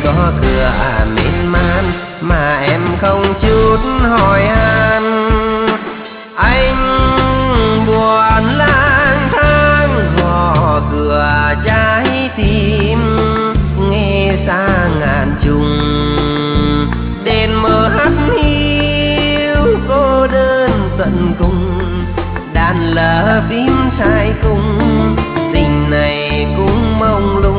gõ cửa mến man mà em không chút hỏi han. Anh buồn lang thang gõ cửa trái tim, nghe xa ngàn trùng đèn mờ hắt hiu cô đơn tận cùng. Đàn lờ phím sai cung tình này cũng mong lung.